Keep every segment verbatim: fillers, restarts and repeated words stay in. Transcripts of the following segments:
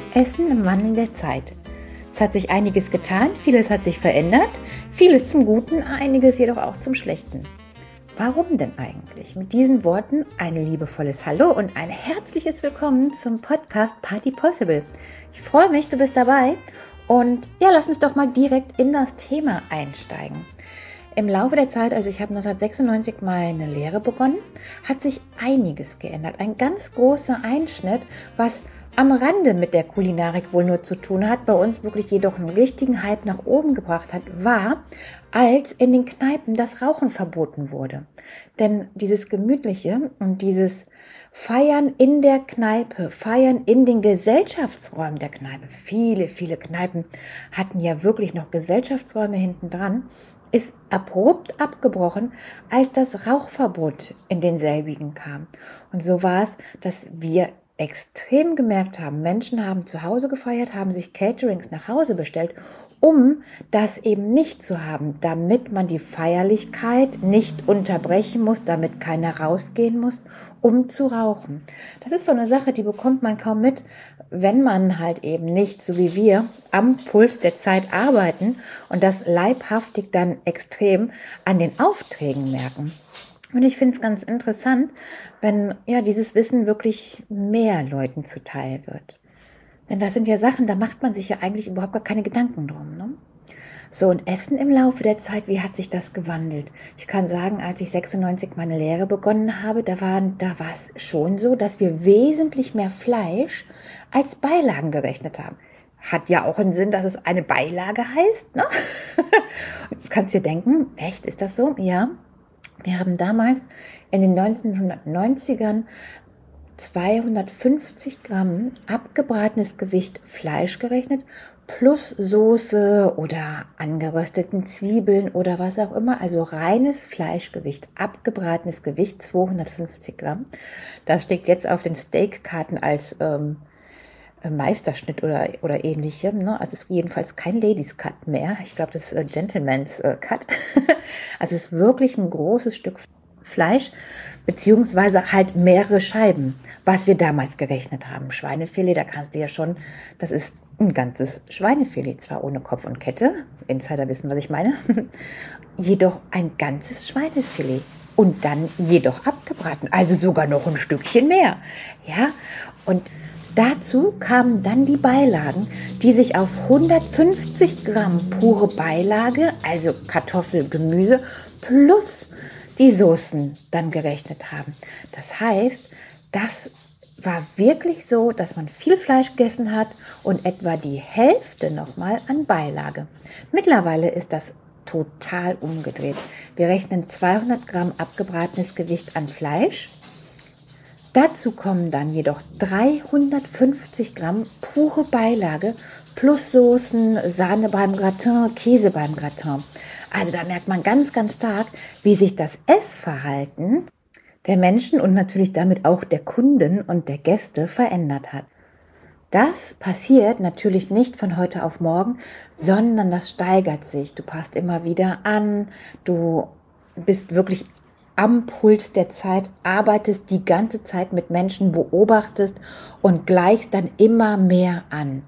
Essen im Wandel der Zeit. Es hat sich einiges getan, vieles hat sich verändert, vieles zum Guten, einiges jedoch auch zum Schlechten. Warum denn eigentlich? Mit diesen Worten ein liebevolles Hallo und ein herzliches Willkommen zum Podcast Party Possible. Ich freue mich, du bist dabei und ja, lass uns doch mal direkt in das Thema einsteigen. Im Laufe der Zeit, also ich habe neunzehnhundertsechsundneunzig meine Lehre begonnen, hat sich einiges geändert. Ein ganz großer Einschnitt, was am Rande mit der Kulinarik wohl nur zu tun hat, bei uns wirklich jedoch einen richtigen Hype nach oben gebracht hat, war, als in den Kneipen das Rauchen verboten wurde. Denn dieses Gemütliche und dieses Feiern in der Kneipe, Feiern in den Gesellschaftsräumen der Kneipe, viele, viele Kneipen hatten ja wirklich noch Gesellschaftsräume hinten dran, ist abrupt abgebrochen, als das Rauchverbot in denselbigen kam. Und so war es, dass wir extrem gemerkt haben, Menschen haben zu Hause gefeiert, haben sich Caterings nach Hause bestellt, um das eben nicht zu haben, damit man die Feierlichkeit nicht unterbrechen muss, damit keiner rausgehen muss, um zu rauchen. Das ist so eine Sache, die bekommt man kaum mit, wenn man halt eben nicht, so wie wir, am Puls der Zeit arbeiten und das leibhaftig dann extrem an den Aufträgen merken. Und ich finde es ganz interessant, wenn ja dieses Wissen wirklich mehr Leuten zuteil wird. Denn das sind ja Sachen, da macht man sich ja eigentlich überhaupt gar keine Gedanken drum, ne? So, und Essen im Laufe der Zeit, wie hat sich das gewandelt? Ich kann sagen, als ich sechsundneunzig meine Lehre begonnen habe, da waren, da war es schon so, dass wir wesentlich mehr Fleisch als Beilagen gerechnet haben. Hat ja auch einen Sinn, dass es eine Beilage heißt, ne? Jetzt kannst du dir denken, echt, ist das so? Ja. Wir haben damals in den neunzehnhundertneunzigern zweihundertfünfzig Gramm abgebratenes Gewicht Fleisch gerechnet, plus Soße oder angerösteten Zwiebeln oder was auch immer. Also reines Fleischgewicht, abgebratenes Gewicht, zweihundertfünfzig Gramm. Das steht jetzt auf den Steakkarten als ähm, Meisterschnitt oder, oder ähnlichem. Ne? Also es ist jedenfalls kein Ladies Cut mehr. Ich glaube, das ist ein Gentleman's äh, Cut. Also es ist wirklich ein großes Stück Fleisch, beziehungsweise halt mehrere Scheiben, was wir damals gerechnet haben. Schweinefilet, da kannst du ja schon, das ist ein ganzes Schweinefilet, zwar ohne Kopf und Kette, Insider wissen, was ich meine, jedoch ein ganzes Schweinefilet und dann jedoch abgebraten, also sogar noch ein Stückchen mehr. Ja, und dazu kamen dann die Beilagen, die sich auf hundertfünfzig Gramm pure Beilage, also Kartoffel, Gemüse, plus die Soßen dann gerechnet haben. Das heißt, das war wirklich so, dass man viel Fleisch gegessen hat und etwa die Hälfte nochmal an Beilage. Mittlerweile ist das total umgedreht. Wir rechnen zweihundert Gramm abgebratenes Gewicht an Fleisch. Dazu kommen dann jedoch dreihundertfünfzig Gramm pure Beilage plus Soßen, Sahne beim Gratin, Käse beim Gratin. Also da merkt man ganz, ganz stark, wie sich das Essverhalten der Menschen und natürlich damit auch der Kunden und der Gäste verändert hat. Das passiert natürlich nicht von heute auf morgen, sondern das steigert sich. Du passt immer wieder an, du bist wirklich am Puls der Zeit, arbeitest die ganze Zeit mit Menschen, beobachtest und gleichst dann immer mehr an.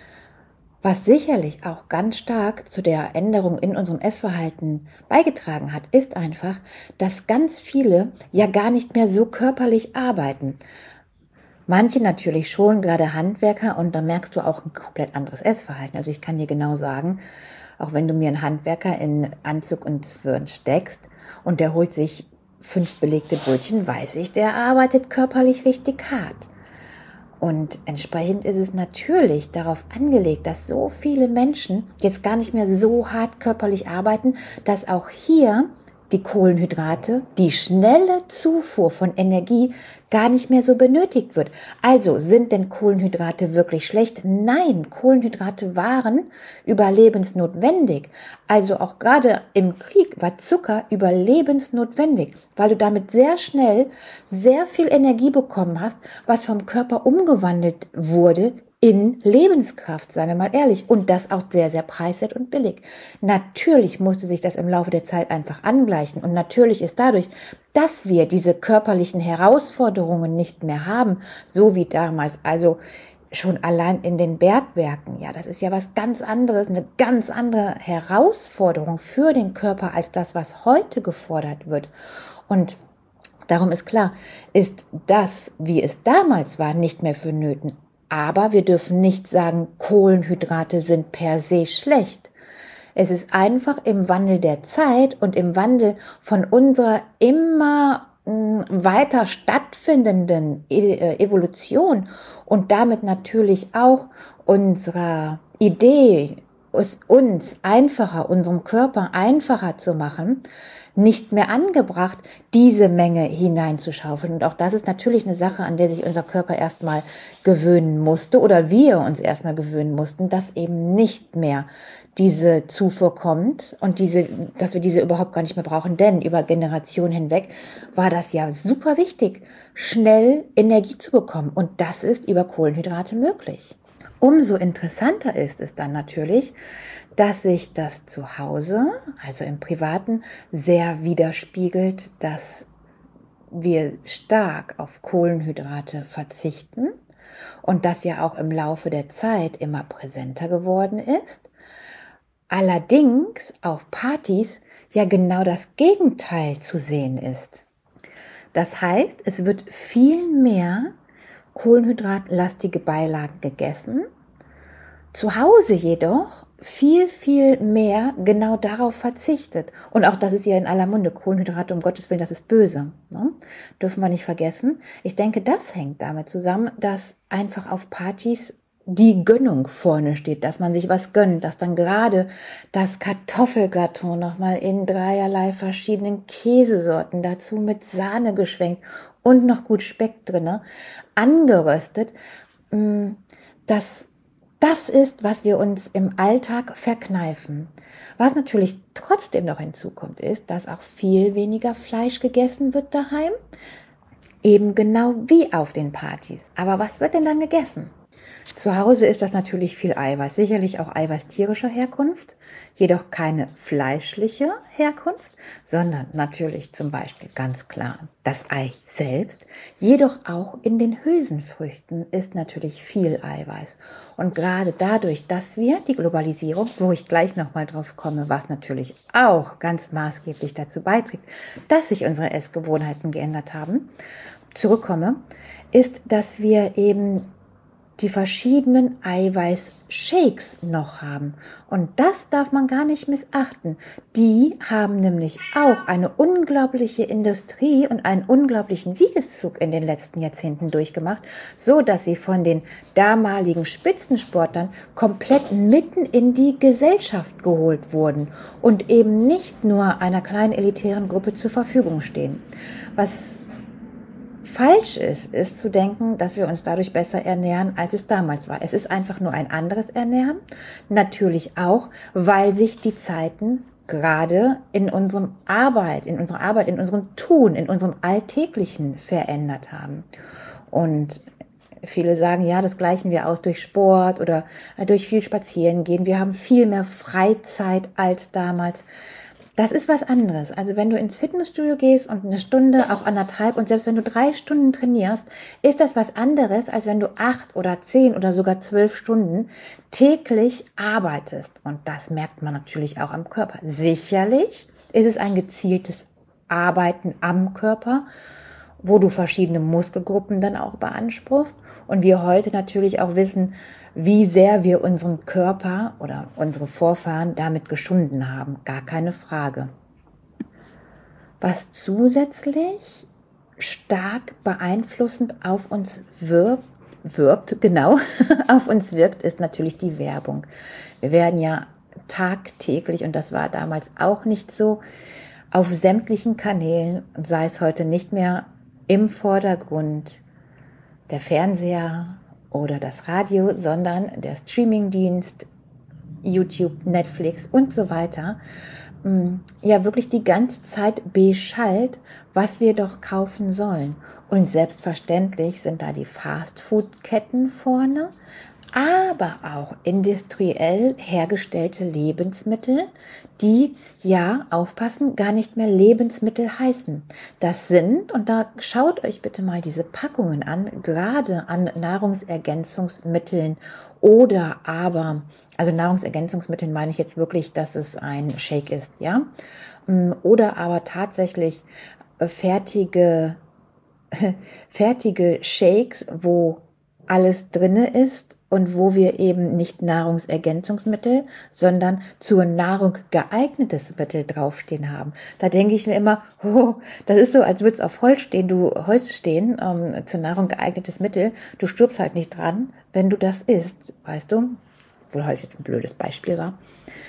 Was sicherlich auch ganz stark zu der Änderung in unserem Essverhalten beigetragen hat, ist einfach, dass ganz viele ja gar nicht mehr so körperlich arbeiten. Manche natürlich schon, gerade Handwerker, und da merkst du auch ein komplett anderes Essverhalten. Also ich kann dir genau sagen, auch wenn du mir einen Handwerker in Anzug und Zwirn steckst und der holt sich fünf belegte Brötchen, weiß ich, der arbeitet körperlich richtig hart. Und entsprechend ist es natürlich darauf angelegt, dass so viele Menschen jetzt gar nicht mehr so hart körperlich arbeiten, dass auch hier die Kohlenhydrate, die schnelle Zufuhr von Energie gar nicht mehr so benötigt wird. Also sind denn Kohlenhydrate wirklich schlecht? Nein, Kohlenhydrate waren überlebensnotwendig. Also auch gerade im Krieg war Zucker überlebensnotwendig, weil du damit sehr schnell sehr viel Energie bekommen hast, was vom Körper umgewandelt wurde in Lebenskraft, seien wir mal ehrlich, und das auch sehr, sehr preiswert und billig. Natürlich musste sich das im Laufe der Zeit einfach angleichen und natürlich ist dadurch, dass wir diese körperlichen Herausforderungen nicht mehr haben, so wie damals, also schon allein in den Bergwerken, ja, das ist ja was ganz anderes, eine ganz andere Herausforderung für den Körper als das, was heute gefordert wird. Und darum ist klar, ist das, wie es damals war, nicht mehr vonnöten. Aber wir dürfen nicht sagen, Kohlenhydrate sind per se schlecht. Es ist einfach im Wandel der Zeit und im Wandel von unserer immer weiter stattfindenden Evolution und damit natürlich auch unserer Idee, es uns einfacher, unserem Körper einfacher zu machen, nicht mehr angebracht, diese Menge hineinzuschaufeln. Und auch das ist natürlich eine Sache, an der sich unser Körper erstmal gewöhnen musste oder wir uns erstmal gewöhnen mussten, dass eben nicht mehr diese Zufuhr kommt und diese, dass wir diese überhaupt gar nicht mehr brauchen. Denn über Generationen hinweg war das ja super wichtig, schnell Energie zu bekommen. Und das ist über Kohlenhydrate möglich. Umso interessanter ist es dann natürlich, dass sich das zu Hause, also im Privaten, sehr widerspiegelt, dass wir stark auf Kohlenhydrate verzichten und das ja auch im Laufe der Zeit immer präsenter geworden ist. Allerdings auf Partys ja genau das Gegenteil zu sehen ist. Das heißt, es wird viel mehr kohlenhydratlastige Beilagen gegessen, zu Hause jedoch viel, viel mehr genau darauf verzichtet. Und auch das ist ja in aller Munde. Kohlenhydrate, um Gottes Willen, das ist böse. Ne? Dürfen wir nicht vergessen. Ich denke, das hängt damit zusammen, dass einfach auf Partys die Gönnung vorne steht, dass man sich was gönnt, dass dann gerade das Kartoffelgratin nochmal in dreierlei verschiedenen Käsesorten, dazu mit Sahne geschwenkt und noch gut Speck drinne, angeröstet, das Das ist, was wir uns im Alltag verkneifen. Was natürlich trotzdem noch hinzukommt, ist, dass auch viel weniger Fleisch gegessen wird daheim. Eben genau wie auf den Partys. Aber was wird denn dann gegessen? Zu Hause ist das natürlich viel Eiweiß, sicherlich auch Eiweiß tierischer Herkunft, jedoch keine fleischliche Herkunft, sondern natürlich zum Beispiel ganz klar das Ei selbst. Jedoch auch in den Hülsenfrüchten ist natürlich viel Eiweiß. Und gerade dadurch, dass wir die Globalisierung, wo ich gleich nochmal drauf komme, was natürlich auch ganz maßgeblich dazu beiträgt, dass sich unsere Essgewohnheiten geändert haben, zurückkomme, ist, dass wir eben die verschiedenen Eiweiß-Shakes noch haben. Und das darf man gar nicht missachten. Die haben nämlich auch eine unglaubliche Industrie und einen unglaublichen Siegeszug in den letzten Jahrzehnten durchgemacht, so dass sie von den damaligen Spitzensportlern komplett mitten in die Gesellschaft geholt wurden und eben nicht nur einer kleinen elitären Gruppe zur Verfügung stehen. Was falsch ist, ist zu denken, dass wir uns dadurch besser ernähren, als es damals war. Es ist einfach nur ein anderes Ernähren. Natürlich auch, weil sich die Zeiten gerade in unserem Arbeit, in unserer Arbeit, in unserem Tun, in unserem Alltäglichen verändert haben. Und viele sagen, ja, das gleichen wir aus durch Sport oder durch viel Spazierengehen. Wir haben viel mehr Freizeit als damals. Das ist was anderes. Also wenn du ins Fitnessstudio gehst und eine Stunde, auch anderthalb und selbst wenn du drei Stunden trainierst, ist das was anderes, als wenn du acht oder zehn oder sogar zwölf Stunden täglich arbeitest. Und das merkt man natürlich auch am Körper. Sicherlich ist es ein gezieltes Arbeiten am Körper, wo du verschiedene Muskelgruppen dann auch beanspruchst. Und wir heute natürlich auch wissen, wie sehr wir unseren Körper oder unsere Vorfahren damit geschunden haben. Gar keine Frage. Was zusätzlich stark beeinflussend auf uns wirkt, wirkt, genau, auf uns wirkt, ist natürlich die Werbung. Wir werden ja tagtäglich, und das war damals auch nicht so, auf sämtlichen Kanälen, sei es heute nicht mehr im Vordergrund der Fernseher oder das Radio, sondern der Streamingdienst, YouTube, Netflix und so weiter, ja wirklich die ganze Zeit beschallt, was wir doch kaufen sollen. Und selbstverständlich sind da die Fastfood-Ketten vorne, aber auch industriell hergestellte Lebensmittel, die, ja, aufpassen, gar nicht mehr Lebensmittel heißen. Das sind, und da schaut euch bitte mal diese Packungen an, gerade an Nahrungsergänzungsmitteln oder aber, also Nahrungsergänzungsmitteln meine ich jetzt wirklich, dass es ein Shake ist, ja, oder aber tatsächlich fertige, fertige Shakes, wo alles drinne ist und wo wir eben nicht Nahrungsergänzungsmittel, sondern zur Nahrung geeignetes Mittel draufstehen haben. Da denke ich mir immer, oh, das ist so, als würde es auf Holz stehen, du Holz stehen, ähm, zur Nahrung geeignetes Mittel. Du stirbst halt nicht dran, wenn du das isst, weißt du? Obwohl Holz jetzt ein blödes Beispiel war.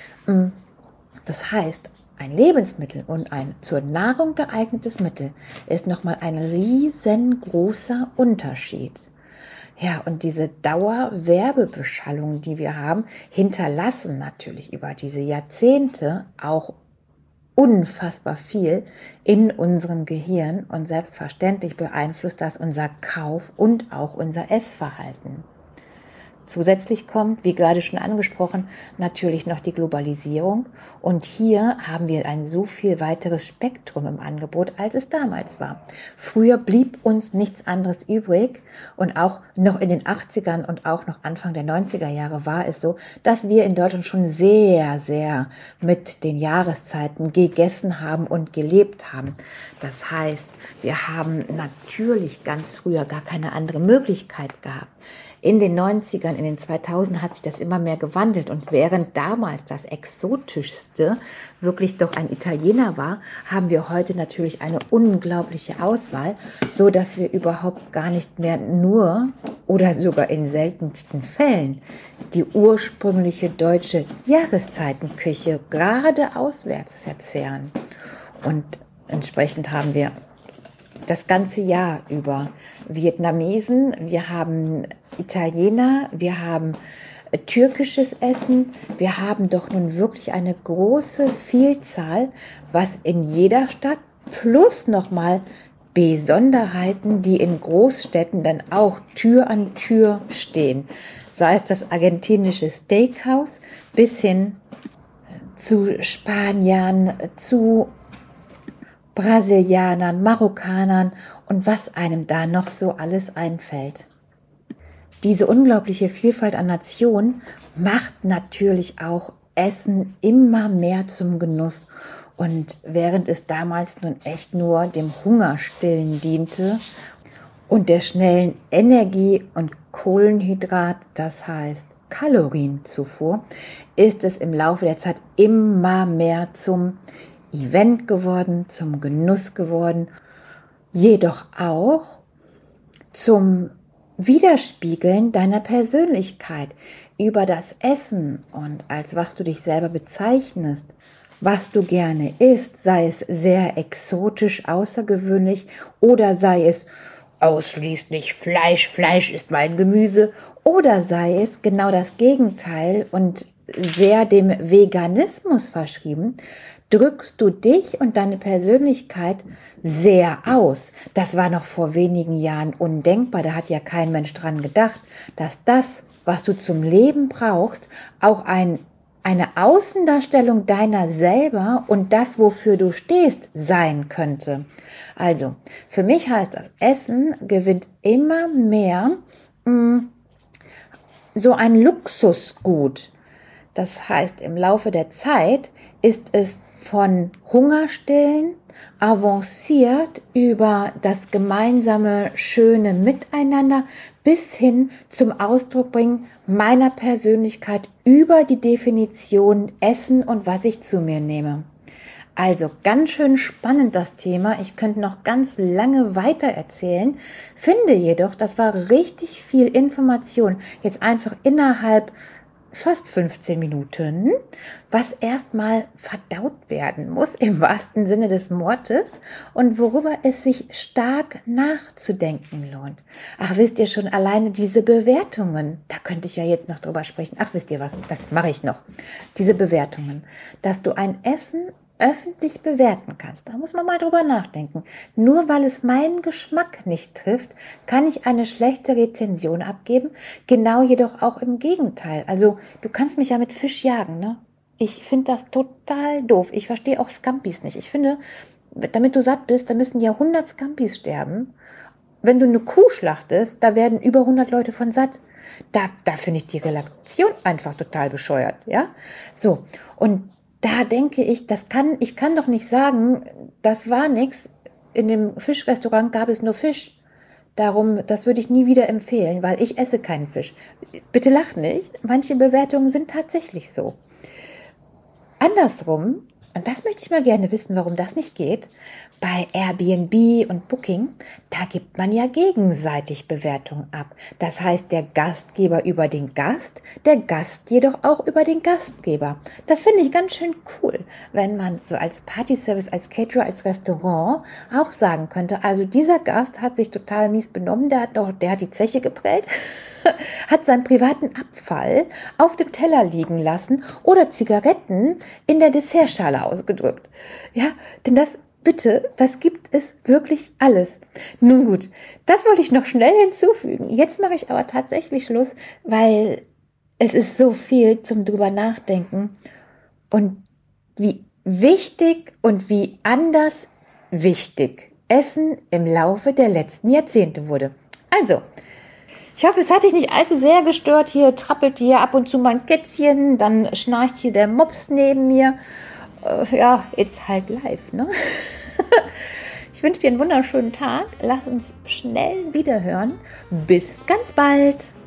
Das heißt, ein Lebensmittel und ein zur Nahrung geeignetes Mittel ist nochmal ein riesengroßer Unterschied. Ja, und diese Dauerwerbebeschallung, die wir haben, hinterlassen natürlich über diese Jahrzehnte auch unfassbar viel in unserem Gehirn und selbstverständlich beeinflusst das unser Kauf- und auch unser Essverhalten. Zusätzlich kommt, wie gerade schon angesprochen, natürlich noch die Globalisierung. Und hier haben wir ein so viel weiteres Spektrum im Angebot, als es damals war. Früher blieb uns nichts anderes übrig. Und auch noch in den achtzigern und auch noch Anfang der neunziger Jahre war es so, dass wir in Deutschland schon sehr, sehr mit den Jahreszeiten gegessen haben und gelebt haben. Das heißt, wir haben natürlich ganz früher gar keine andere Möglichkeit gehabt. In den neunzigern, in den zweitausend hat sich das immer mehr gewandelt und während damals das Exotischste wirklich doch ein Italiener war, haben wir heute natürlich eine unglaubliche Auswahl, so dass wir überhaupt gar nicht mehr nur oder sogar in seltensten Fällen die ursprüngliche deutsche Jahreszeitenküche gerade auswärts verzehren. Und entsprechend haben wir das ganze Jahr über Vietnamesen, wir haben Italiener, wir haben türkisches Essen, wir haben doch nun wirklich eine große Vielzahl, was in jeder Stadt plus nochmal Besonderheiten, die in Großstädten dann auch Tür an Tür stehen. Sei es das argentinische Steakhouse bis hin zu Spaniern, zu Brasilianern, Marokkanern und was einem da noch so alles einfällt. Diese unglaubliche Vielfalt an Nationen macht natürlich auch Essen immer mehr zum Genuss. Und während es damals nun echt nur dem Hungerstillen diente und der schnellen Energie- und Kohlenhydrat, das heißt Kalorienzufuhr, ist es im Laufe der Zeit immer mehr zum Event geworden, zum Genuss geworden, jedoch auch zum Widerspiegeln deiner Persönlichkeit über das Essen und als was du dich selber bezeichnest, was du gerne isst, sei es sehr exotisch, außergewöhnlich oder sei es ausschließlich Fleisch, Fleisch ist mein Gemüse oder sei es genau das Gegenteil und sehr dem Veganismus verschrieben, drückst du dich und deine Persönlichkeit sehr aus. Das war noch vor wenigen Jahren undenkbar. Da hat ja kein Mensch dran gedacht, dass das, was du zum Leben brauchst, auch ein, eine Außendarstellung deiner selber und das, wofür du stehst, sein könnte. Also, für mich heißt das, Essen gewinnt immer mehr mh, so ein Luxusgut. Das heißt, im Laufe der Zeit ist es von Hungerstillen avanciert über das gemeinsame, schöne Miteinander bis hin zum Ausdruck bringen meiner Persönlichkeit über die Definition Essen und was ich zu mir nehme. Also ganz schön spannend das Thema. Ich könnte noch ganz lange weiter erzählen, finde jedoch, das war richtig viel Information. Jetzt einfach innerhalb fast fünfzehn Minuten, was erstmal verdaut werden muss, im wahrsten Sinne des Wortes und worüber es sich stark nachzudenken lohnt. Ach, wisst ihr schon, alleine diese Bewertungen, da könnte ich ja jetzt noch drüber sprechen. Ach, wisst ihr was, das mache ich noch. Diese Bewertungen, dass du ein Essen öffentlich bewerten kannst. Da muss man mal drüber nachdenken. Nur weil es meinen Geschmack nicht trifft, kann ich eine schlechte Rezension abgeben. Genau jedoch auch im Gegenteil. Also du kannst mich ja mit Fisch jagen, ne? Ich finde das total doof. Ich verstehe auch Scampis nicht. Ich finde, damit du satt bist, da müssen ja hundert Scampis sterben. Wenn du eine Kuh schlachtest, da werden über hundert Leute von satt. Da, da finde ich die Relation einfach total bescheuert, ja? So, und da denke ich, das kann, ich kann doch nicht sagen, das war nix. In dem Fischrestaurant gab es nur Fisch. Darum, das würde ich nie wieder empfehlen, weil ich esse keinen Fisch. Bitte lach nicht. Manche Bewertungen sind tatsächlich so. Andersrum, und das möchte ich mal gerne wissen, warum das nicht geht, bei Airbnb und Booking, da gibt man ja gegenseitig Bewertungen ab. Das heißt, der Gastgeber über den Gast, der Gast jedoch auch über den Gastgeber. Das finde ich ganz schön cool, wenn man so als Partyservice, als Caterer, als Restaurant auch sagen könnte, also dieser Gast hat sich total mies benommen, der hat doch, der hat die Zeche geprellt, hat seinen privaten Abfall auf dem Teller liegen lassen oder Zigaretten in der Dessertschale ausgedrückt. Ja, denn das Bitte, das gibt es wirklich alles. Nun gut, das wollte ich noch schnell hinzufügen. Jetzt mache ich aber tatsächlich Schluss, weil es ist so viel zum drüber nachdenken und wie wichtig und wie anders wichtig Essen im Laufe der letzten Jahrzehnte wurde. Also, ich hoffe, es hat dich nicht allzu sehr gestört. Hier trappelt hier ab und zu mal ein Kätzchen, dann schnarcht hier der Mops neben mir. Ja, it's halt live, ne? Ich wünsche dir einen wunderschönen Tag. Lass uns schnell wiederhören. Bis ganz bald.